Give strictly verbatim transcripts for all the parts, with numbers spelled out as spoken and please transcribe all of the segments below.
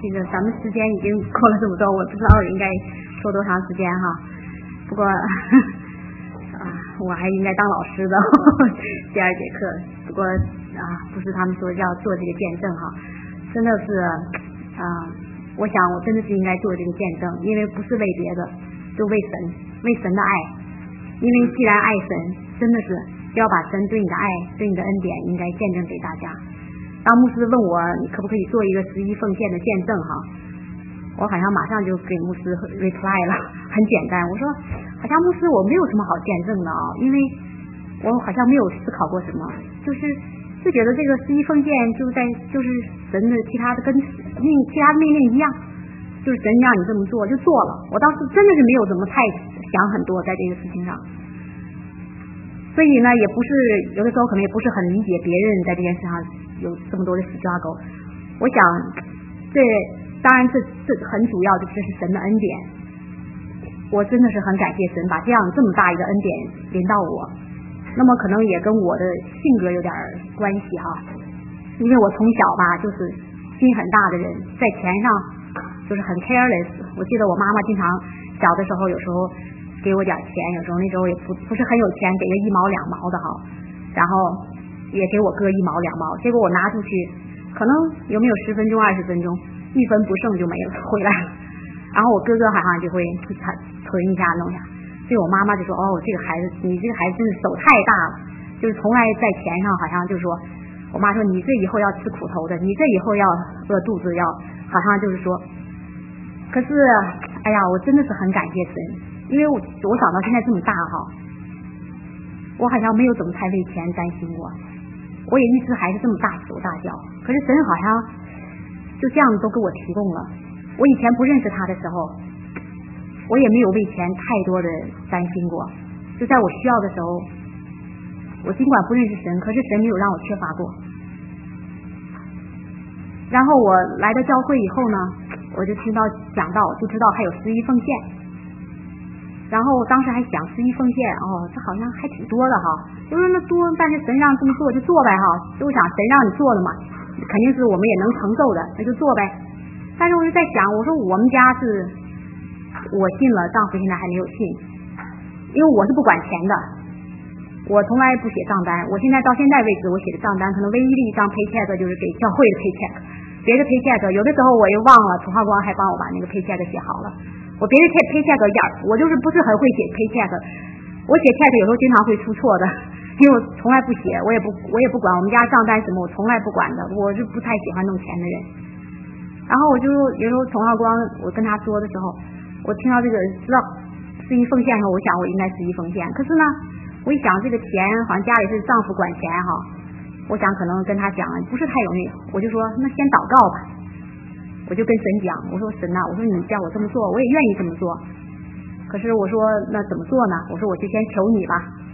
这个咱们时间已经过了这么多，我不知道我应该说多长时间哈。不过啊，我还应该当老师的第二节课。不过啊，不是他们说要做这个见证哈，真的是啊，我想我真的是应该做这个见证，因为不是为别的，就为神，为神的爱。因为既然爱神，真的是就要把神对你的爱、对你的恩典应该见证给大家。当牧师问我你可不可以做一个十一奉献的见证哈，我好像马上就给牧师 reply 了，很简单，我说好像牧师我没有什么好见证的啊，因为我好像没有思考过什么，就是就觉得这个十一奉献就在就是神的其他的跟命其他的命令一样，就是神让你这么做就做了。我当时真的是没有怎么太想很多在这个事情上，所以呢也不是有的时候可能也不是很理解别人在这件事上有这么多的死抓狗。我想这当然这这很主要的这是神的恩典，我真的是很感谢神把这样这么大一个恩典临到我。那么可能也跟我的性格有点关系哈，因为我从小吧就是心很大的人，在钱上就是很 careless。 我记得我妈妈经常小的时候有时候给我点钱，有时候那时候也不不是很有钱，给个一毛两毛的哈，然后也给我哥一毛两毛，结果我拿出去可能有没有十分钟二十分钟一分不剩就没有回来了，然后我哥哥好像就会他存一下弄一下，所以我妈妈就说哦这个孩子你这个孩子真是手太大了，就是从来在钱上好像就说，我妈说你这以后要吃苦头的，你这以后要饿肚子，要好像就是说，可是哎呀我真的是很感谢神，因为我我长到现在这么大哈，我好像没有怎么太为钱担心过，我也一直还是这么大手大脚，可是神好像就这样都给我提供了。我以前不认识他的时候，我也没有为钱太多的担心过，就在我需要的时候，我尽管不认识神，可是神没有让我缺乏过。然后我来到教会以后呢，我就听到讲到就知道还有十一奉献，然后当时还想十一奉献哦这好像还挺多的哈，就说那多，但是神让这么做就做呗哈，就想神让你做的嘛，肯定是我们也能承受的，那就做呗。但是我就在想，我说我们家是我信了，丈夫现在还没有信，因为我是不管钱的，我从来不写账单，我现在到现在为止我写的账单可能唯一的一张 paycheck 就是给教会的 paycheck， 别的 paycheck 有的时候我又忘了，楚浩光还帮我把那个 paycheck 写好了，我别的 paycheck 眼我就是不是很会写 paycheck， 我写 check 有时候经常会出错的，因为我从来不写，我也不我也不管我们家账单什么，我从来不管的，我是不太喜欢弄钱的人。然后我就有时候从浩光我跟他说的时候，我听到这个知道十一奉献的时候，我想我应该十一奉献，可是呢我一想这个钱好像家里是丈夫管钱哈，我想可能跟他讲不是太容易，我就说那先祷告吧，我就跟神讲，我说神呐，我说你叫我这么做我也愿意这么做，可是我说那怎么做呢，我说我就先求你吧，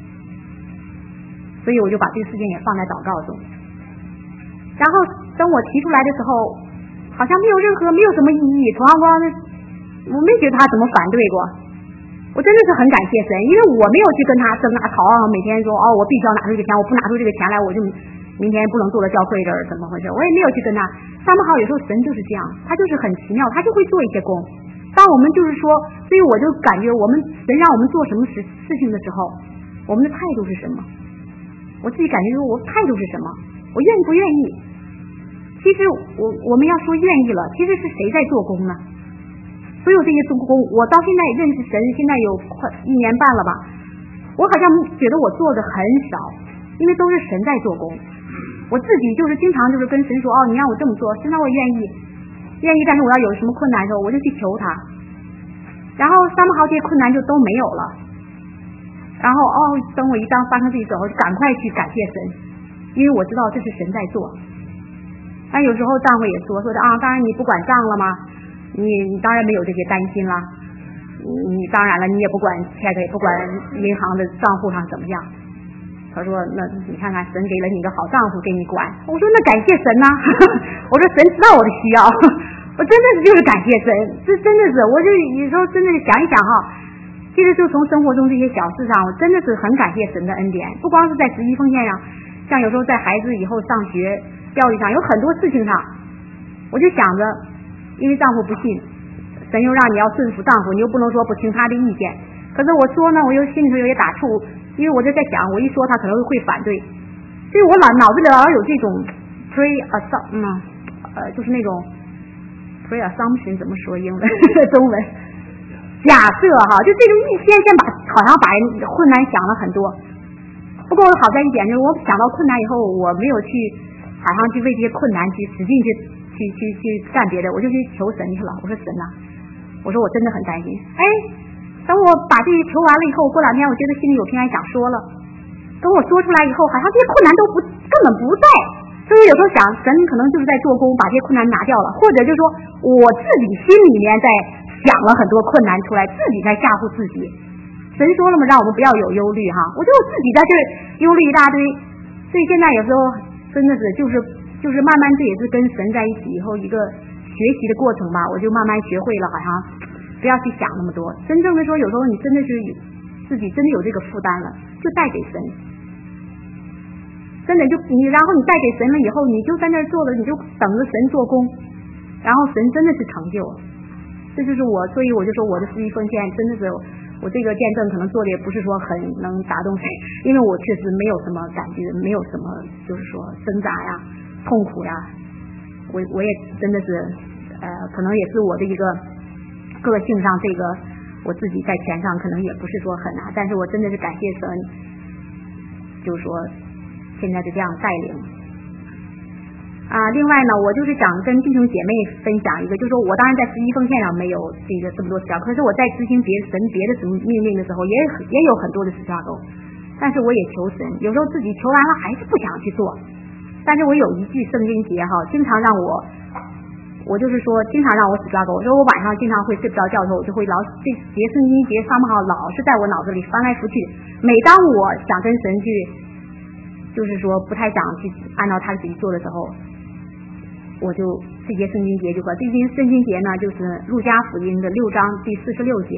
所以我就把这个事情也放在祷告中。然后等我提出来的时候好像没有任何没有什么意义，楚浩光我没觉得他怎么反对过，我真的是很感谢神，因为我没有去跟他争啊吵啊，每天说哦我必须要拿出这个钱，我不拿出这个钱来我就明天不能坐到教会这儿怎么回事，我也没有去跟他。三不好有时候神就是这样，他就是很奇妙，他就会做一些工。当我们就是说，所以我就感觉我们神让我们做什么事事情的时候，我们的态度是什么，我自己感觉说我态度是什么，我愿不愿意。其实我我们要说愿意了，其实是谁在做工呢？所有这些做工，我到现在认识神现在有快一年半了吧，我好像觉得我做的很少，因为都是神在做工。我自己就是经常就是跟神说，哦你让我这么做，现在我愿意愿意，但是我要有什么困难的时候我就去求他，然后三不好这些困难就都没有了，然后哦等我一当发生这时候就赶快去感谢神，因为我知道这是神在做。但有时候丈夫也说说的啊，当然你不管账了吗，你你当然没有这些担心了，你当然了你也不管 check 也不管银行的账户上怎么样，他说那你看看神给了你一个好丈夫给你管，我说那感谢神呐、啊、我说神知道我的需要，我真的是就是感谢神，这真的是我就有时候真的想一想哈，其实就从生活中这些小事上我真的是很感谢神的恩典，不光是在十一奉献上，像有时候在孩子以后上学教育上有很多事情上，我就想着因为丈夫不信，神又让你要顺服丈夫，你又不能说不听他的意见。可是我说呢，我又心里头有点打怵，因为我就在想，我一说他可能会反对，所以我脑脑子里老有这种 pre assumption， 呃，就是那种 pre assumption 怎么说英文中文假设哈，就这种预先先把好像把人困难想了很多。不过好在一点就是，我想到困难以后，我没有去好像去为这些困难去使劲去去去去干别的，我就去求神去了。我说神呐、啊，我说我真的很担心。哎，等我把这些求完了以后，过两天我觉得心里有平安，想说了。等我说出来以后，好像这些困难都不根本不在。所以有时候想，神可能就是在做工，把这些困难拿掉了，或者就是说我自己心里面在想了很多困难出来，自己在吓唬自己。神说了嘛，让我们不要有忧虑哈。我就自己在这忧虑一大堆，所以现在有时候真的是就是就是慢慢这也是跟神在一起以后一个学习的过程吧，我就慢慢学会了，好像不要去想那么多。真正的说，有时候你真的是自己真的有这个负担了，就带给神。真的就你，然后你带给神了以后，你就在那儿做了，你就等着神做工，然后神真的是成就。这就是我，所以我就说我的十一奉献真的是。我这个见证可能做的也不是说很能打动谁，因为我确实没有什么感觉，没有什么就是说挣扎呀、痛苦呀，我我也真的是呃，可能也是我的一个个性上，这个我自己在钱上可能也不是说很难，但是我真的是感谢神，就是说现在是这样带领。啊，另外呢，我就是想跟弟兄姐妹分享一个，就是说我当然在十一奉献上没有这个这么多事，可是我在执行别神别的什么命令的时候，也也有很多的事交，但是我也求神，有时候自己求完了还是不想去做，但是我有一句圣经节哈，经常让我，我就是说经常让我死抓狗，我说我晚上经常会睡不着觉的时候，我就会老这节圣经节上号老是在我脑子里翻来覆去，每当我想跟神去，就是说不太想去按照他自己做的时候。我就这节圣经节就说，这节圣经节呢，就是路加福音的六章第四十六节。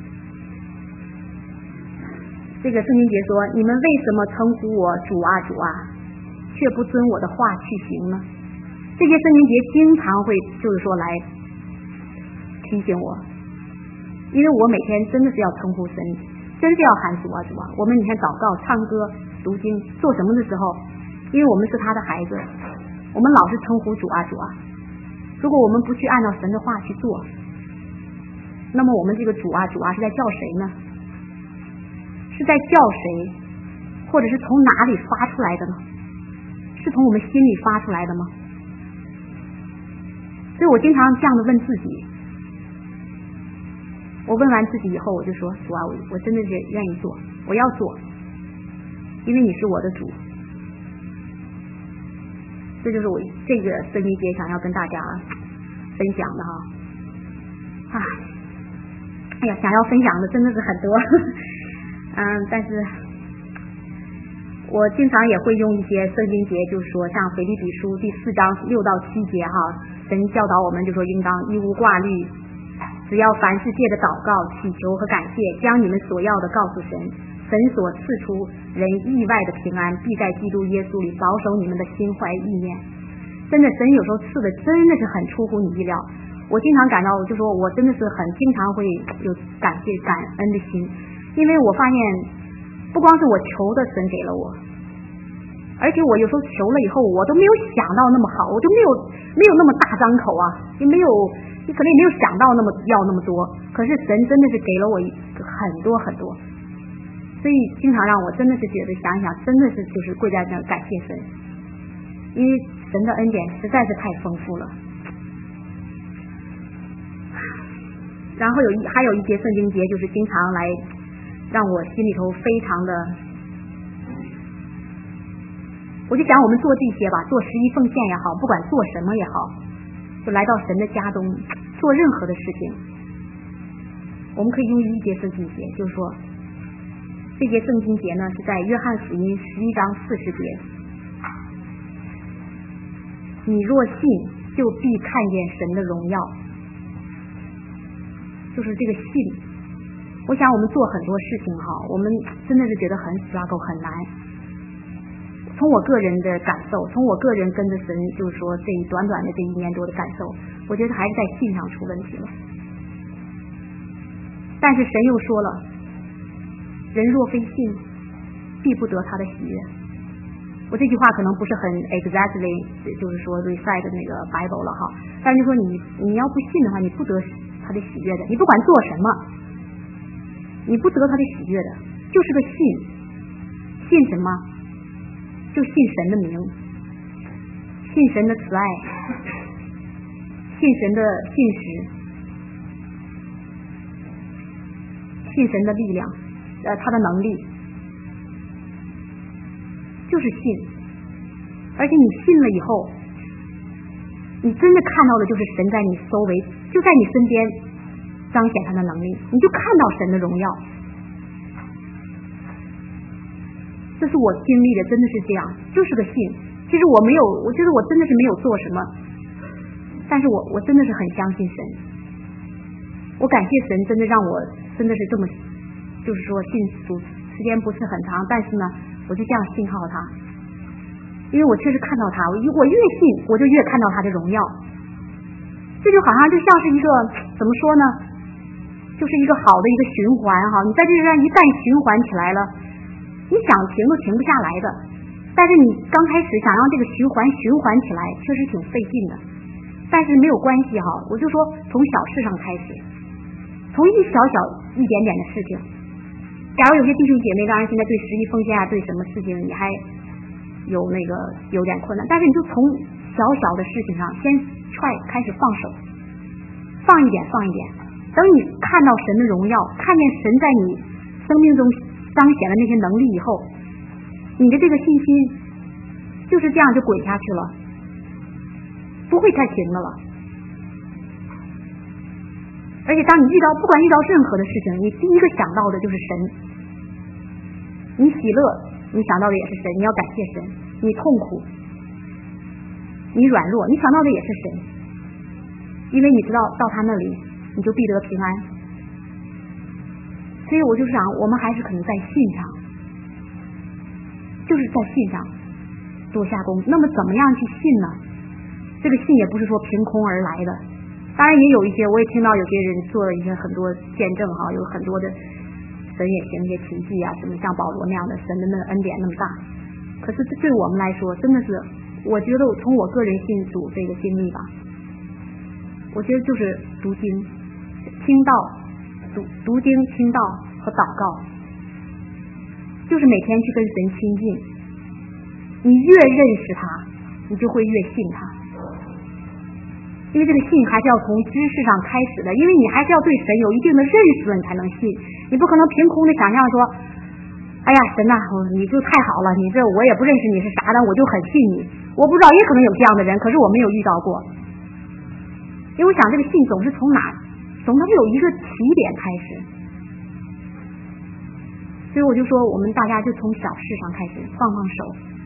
这个圣经节说：“你们为什么称呼我主啊主啊，却不遵我的话去行呢？”这些圣经节经常会就是说来提醒我，因为我每天真的是要称呼神，真是要喊主啊主啊。我们每天祷告、唱歌、读经、做什么的时候，因为我们是他的孩子。我们老是称呼主啊主啊，如果我们不去按照神的话去做，那么我们这个主啊主啊是在叫谁呢？是在叫谁？或者是从哪里发出来的呢？是从我们心里发出来的吗？所以我经常这样的问自己，我问完自己以后，我就说主啊，我我真的是愿意做，我要做，因为你是我的主。这就是我这个圣经节想要跟大家分享的哈，啊，哎呀，想要分享的真的是很多，嗯，但是我经常也会用一些圣经节，就是说像腓立比书第四章六到七节哈，神教导我们就说应当一无挂虑，只要凡事借着祷告、祈求和感谢，将你们所要的告诉神。神所赐出人意外的平安，必在基督耶稣里保守你们的心怀意念。真的，神有时候赐的真的是很出乎你意料。我经常感到，就说我真的是很经常会有感谢感恩的心，因为我发现不光是我求的神给了我，而且我有时候求了以后，我都没有想到那么好，我就没有没有那么大张口啊，也没有，你可能也没有想到那么要那么多。可是神真的是给了我很多很多。所以经常让我真的是觉得想一想，真的是就是跪在那儿感谢神，因为神的恩典实在是太丰富了。然后有一还有一节圣经节，就是经常来让我心里头非常的，我就想我们做这些吧，做十一奉献也好，不管做什么也好，就来到神的家中做任何的事情，我们可以用一节圣经节，就是说。这节圣经节呢是在约翰福音十一章四十节，你若信，就必看见神的荣耀。就是这个信，我想我们做很多事情哈，我们真的是觉得很struggle很难。从我个人的感受，从我个人跟着神，就是说这短短的这一年多的感受，我我觉得还是在信上出问题了。但是神又说了，人若非信，必不得他的喜悦。我这句话可能不是很 exactly 就是说 recite 那个 Bible 了哈，但是就说你你要不信的话，你不得他的喜悦的，你不管做什么，你不得他的喜悦的，就是个信。信什么？就信神的名，信神的慈爱，信神的信实，信神的力量，呃，他的能力，就是信。而且你信了以后，你真的看到的就是神在你周围，就在你身边彰显他的能力，你就看到神的荣耀。这是我经历的，真的是这样，就是个信。其实我没有，我觉得我真的是没有做什么，但是我我真的是很相信神。我感谢神，真的让我真的是这么，就是说信主时间不是很长，但是呢，我就这样信靠他，因为我确实看到他，我我越信，我就越看到他的荣耀。这就好像就像是一个怎么说呢，就是一个好的一个循环哈。你在这上一旦循环起来了，你想停都停不下来的，但是你刚开始想让这个循环循环起来，确实挺费劲的。但是没有关系哈，我就说从小事上开始，从一小小一点点的事情。假如有些弟兄姐妹当然现在对十一奉献啊，对什么事情你还有那个有点困难，但是你就从小小的事情上先踹开始放手，放一点放一点，等你看到神的荣耀，看见神在你生命中彰显了那些能力以后，你的这个信心就是这样就滚下去了，不会再停的了。而且当你遇到不管遇到任何的事情，你第一个想到的就是神。你喜乐，你想到的也是神，你要感谢神；你痛苦，你软弱，你想到的也是神，因为你知道到他那里你就必得平安。所以我就想，我们还是可能在信上，就是在信上多下功夫。那么怎么样去信呢？这个信也不是说凭空而来的，当然也有一些，我也听到有些人做了一些很多见证哈，有很多的神也行一些奇迹啊，什么像保罗那样的，神的那个恩典那么大。可是对我们来说，真的是，我觉得我从我个人信主这个经历吧，我觉得就是读经、听道、读读经、听道和祷告，就是每天去跟神亲近。你越认识他，你就会越信他。因为这个信还是要从知识上开始的，因为你还是要对神有一定的认识了，你才能信。你不可能凭空的想象说，哎呀神呐、啊，你就太好了，你这我也不认识你是啥的，我就很信你。我不知道，也可能有这样的人，可是我没有遇到过。因为我想这个信总是从哪，总是有一个起点开始。所以我就说，我们大家就从小事上开始放放手，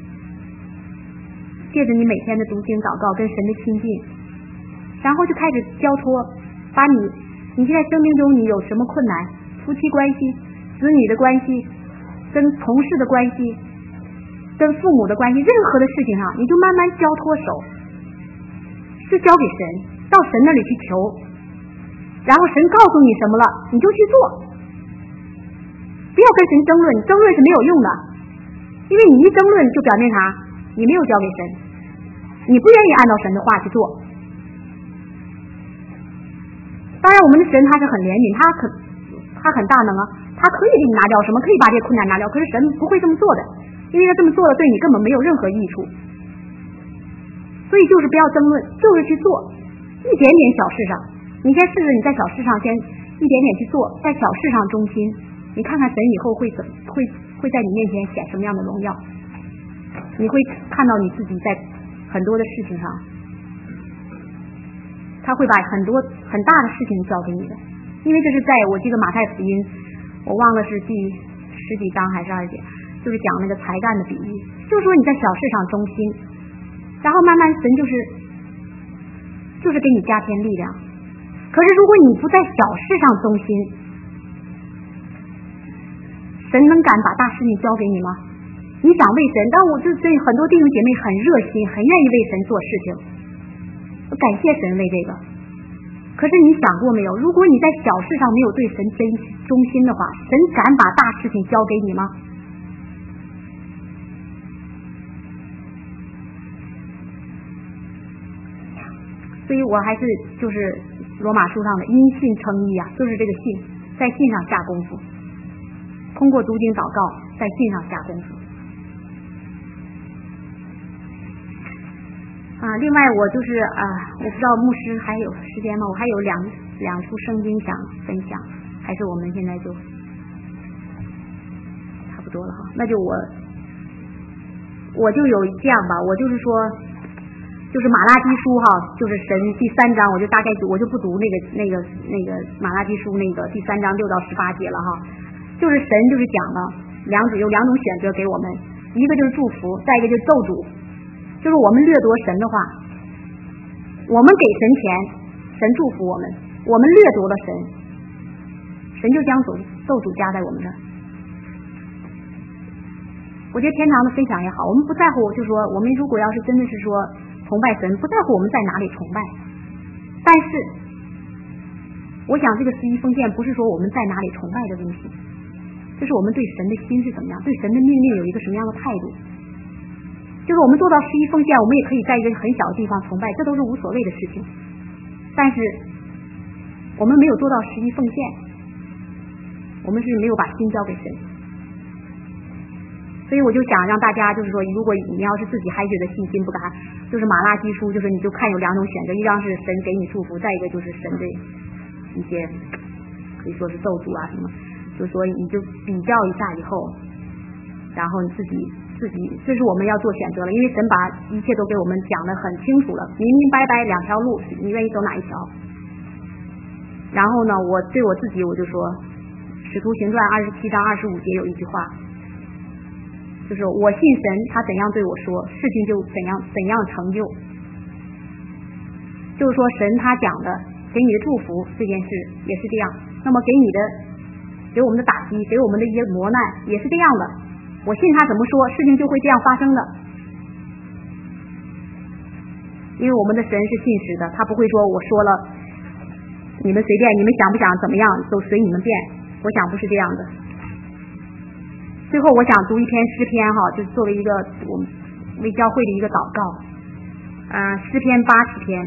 借着你每天的读经祷告跟神的亲近，然后就开始交托，把你你现在生命中你有什么困难，夫妻关系、子女的关系、跟同事的关系、跟父母的关系，任何的事情上，你就慢慢交托手，就交给神，到神那里去求，然后神告诉你什么了，你就去做，不要跟神争论，争论是没有用的，因为你一争论就表明啥，你没有交给神，你不愿意按照神的话去做。当然我们的神他是很怜悯，他可他很大能啊，他可以给你拿掉什么，可以把这些困难拿掉，可是神不会这么做的，因为他这么做了对你根本没有任何益处。所以就是不要争论，就是去做一点点小事上，你先试试你在小事上先一点点去做，在小事上忠心，你看看神以后会怎会会在你面前显什么样的荣耀，你会看到你自己在很多的事情上，他会把很多很大的事情交给你的。因为这是在我记得马太福音，我忘了是第十几章还是二十几，就是讲那个才干的比喻，就是说你在小事上忠心，然后慢慢神就是就是给你加添力量。可是如果你不在小事上忠心，神能敢把大事情交给你吗？你想为神，但我就对很多弟兄姐妹很热心，很愿意为神做事情，我感谢神为这个。 可是你想过没有，如果你在小事上没有对神真忠心的话，神敢把大事情交给你吗？所以我还是就是罗马书上的因信称义啊，就是这个信，在信上下功夫，通过读经祷告，在信上下功夫啊。另外我就是啊，我不知道牧师还有时间吗？我还有两两处圣经想分享，还是我们现在就差不多了哈？那就我我就有这样吧，我就是说。就是马拉基书哈，就是神第三章，我就大概我就不读那个那个那个马拉基书那个第三章六到十八节了哈。就是神就是讲的两种有两种选择给我们，一个就是祝福，再一个就是咒诅。就是我们掠夺神的话，我们给神钱，神祝福我们；我们掠夺了神，神就将咒咒诅加在我们这儿。我觉得天堂的分享也好，我们不在乎，就是说我们如果要是真的是说。崇拜神，不在乎我们在哪里崇拜，但是我想这个十一奉献不是说我们在哪里崇拜的问题，这是我们对神的心是怎么样，对神的命令有一个什么样的态度。就是我们做到十一奉献，我们也可以在一个很小的地方崇拜，这都是无所谓的事情，但是我们没有做到十一奉献，我们是没有把心交给神。所以我就想让大家就是说，如果你要是自己还觉得信心不敢，就是马拉基书，就是你就看有两种选择，一张是神给你祝福，再一个就是神的一些可以说是咒诅啊什么，就说你就比较一下以后，然后你自己自己，这是我们要做选择了，因为神把一切都给我们讲得很清楚了，明明白白两条路，你愿意走哪一条？然后呢，我对我自己我就说，使徒行传二十七章二十五节有一句话。就是我信神，他怎样对我说，事情就怎样怎样成就。就是说神他讲的给你的祝福这件事也是这样，那么给你的给我们的打击，给我们的一些磨难也是这样的。我信他怎么说，事情就会这样发生的。因为我们的神是信实的，他不会说我说了你们随便，你们想不想怎么样都随你们便，我想不是这样的。最后我想读一篇诗篇哈，就作为一个我们为教会的一个祷告。呃，诗篇八十篇。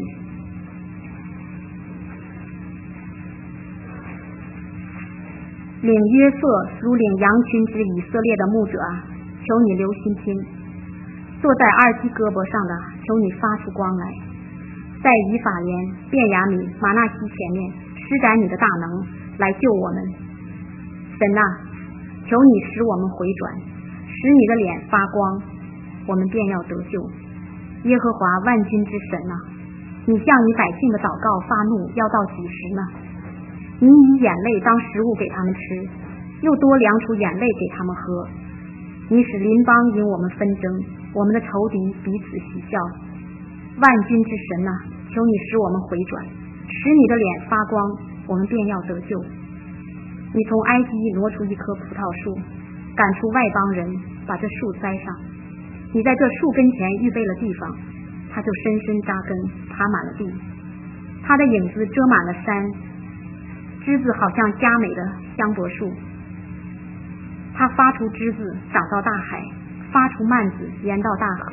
领约瑟如领羊群之以色列的牧者啊，求你留心听；坐在二基胳膊上的，求你发出光来，在以法莲、便雅悯、玛纳西前面施展你的大能来救我们。神啊，求你使我们回转，使你的脸发光，我们便要得救。耶和华万军之神啊，你向你百姓的祷告发怒要到几时呢？你以眼泪当食物给他们吃，又多量出眼泪给他们喝。你使邻邦因我们纷争，我们的仇敌彼此嬉笑。万军之神啊，求你使我们回转，使你的脸发光，我们便要得救。你从埃及挪出一棵葡萄树，赶出外邦人，把这树栽上。你在这树跟前预备了地方，它就深深扎根，爬满了地。它的影子遮满了山，枝子好像佳美的香柏树。它发出枝子长到大海，发出蔓子延到大河。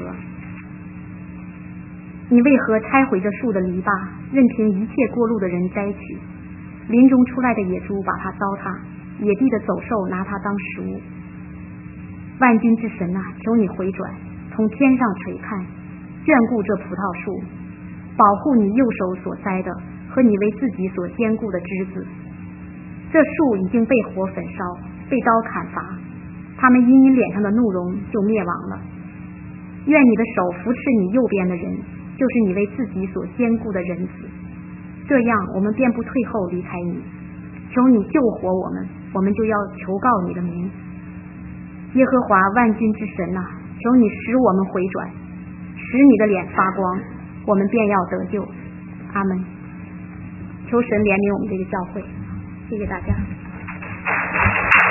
你为何拆毁这树的篱笆，任凭一切过路的人摘取？林中出来的野猪把它糟蹋，野地的走兽拿它当食物。万军之神啊，求你回转，从天上垂看，眷顾这葡萄树，保护你右手所栽的和你为自己所坚固的枝子。这树已经被火焚烧，被刀砍伐，他们因你脸上的怒容就灭亡了。愿你的手扶持你右边的人，就是你为自己所坚固的人子，这样我们便不退后离开你。求你救活我们，我们就要求告你的名。耶和华万军之神啊，求你使我们回转，使你的脸发光，我们便要得救。阿们。求神怜悯我们这个教会，谢谢大家。